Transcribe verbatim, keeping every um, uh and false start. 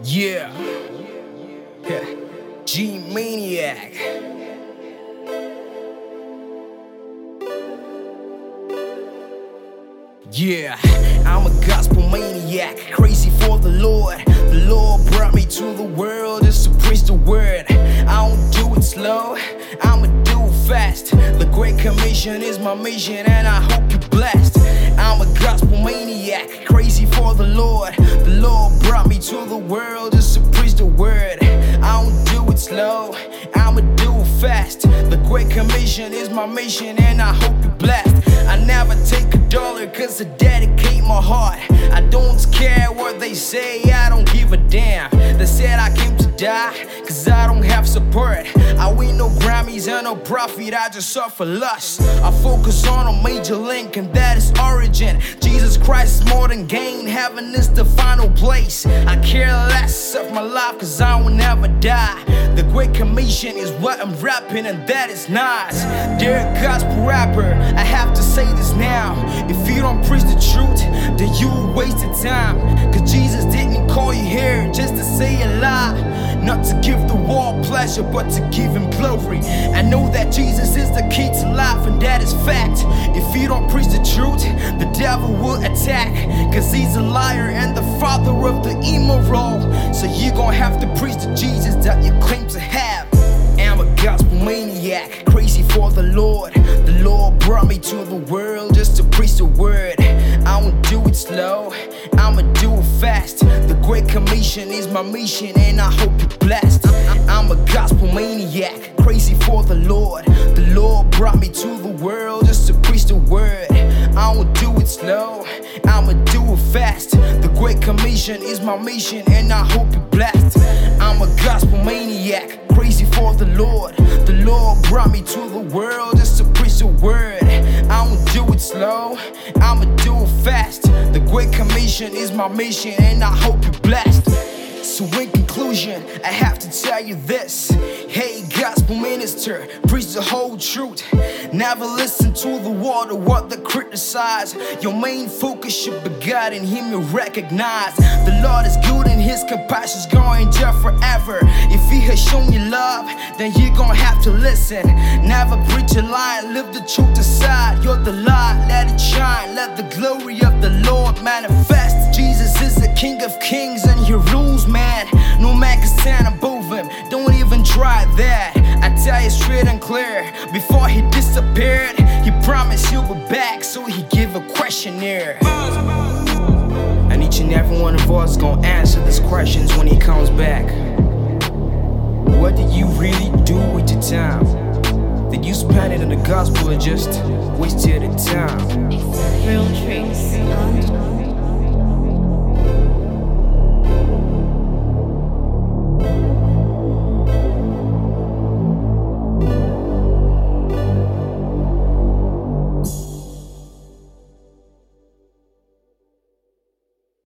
Yeah. G Maniac. Yeah, I'm a gospel maniac, crazy for the Lord. The Lord brought me to the world just to preach the word. I don't do it slow, I'ma do it fast. The Great Commission is my mission and I hope you're blessed. I'm a gospel maniac, crazy for the Lord. The Lord brought me to the world just to preach the word. I don't do it slow, I'ma do it fast. The Great Commission is my mission and I hope you're blessed. I never take a dollar cause I dedicate my heart. I don't care what they say, I don't give a damn. They said I came to die cause I don't have support. I win no Grammys and no profit, I just suffer lust. I focus on a major link and that is origin. Jesus Christ is more than gain, heaven is the final place. I care less of my life cause I will never die. The Great Commission is what I'm rapping and that is nice. Dear gospel rapper, I have to say this now. If you don't preach the truth, then you wasted time. Cause Jesus didn't call you here just to say a lie. Not to give the world pleasure, but to give him glory. I know that Jesus is the key to life and that is fact. If you don't preach the truth, the devil will attack. Cause he's a liar and the father of the immoral. So you gon' have to preach the Jesus that you claim to have. I'm a gospel maniac, crazy for the Lord. The Lord brought me to the world just to preach the word. I won't do it slow, I'ma do it fast. The Great Commission is my mission and I hope you're blessed. I'm a gospel maniac, crazy for the Lord. The Lord brought me to the world just to preach the word. I won't do it slow, I'ma do it fast. The Great Commission is my mission and I hope you're blessed. I'm a gospel maniac, crazy for the Lord. The Lord brought me to the world just to preach the word. I won't do it slow, I'ma do it fast. The Great Commission is my mission and I hope you're blessed. So in conclusion, I have to tell you this. Hey gospel minister, preach the whole truth. Never listen to the world or what they criticize. Your main focus should be God and him you recognize. The Lord is good and his compassion's gonna endure forever. If he has shown you love, then you're gonna have to listen. Never preach a lie, live the truth aside. You're the light, let it shine. Let the glory of the Lord manifest. Jesus is the King of Kings and he rules, man. No man can stand above him, don't even try that. I tell you straight and clear, before he disappeared, he promised he'll be back, so he gave a questionnaire. And each and every one of us gonna answer these questions when he comes back. What did you really do with your time? Did you spend it in the gospel or just wasted the time? Real tricks.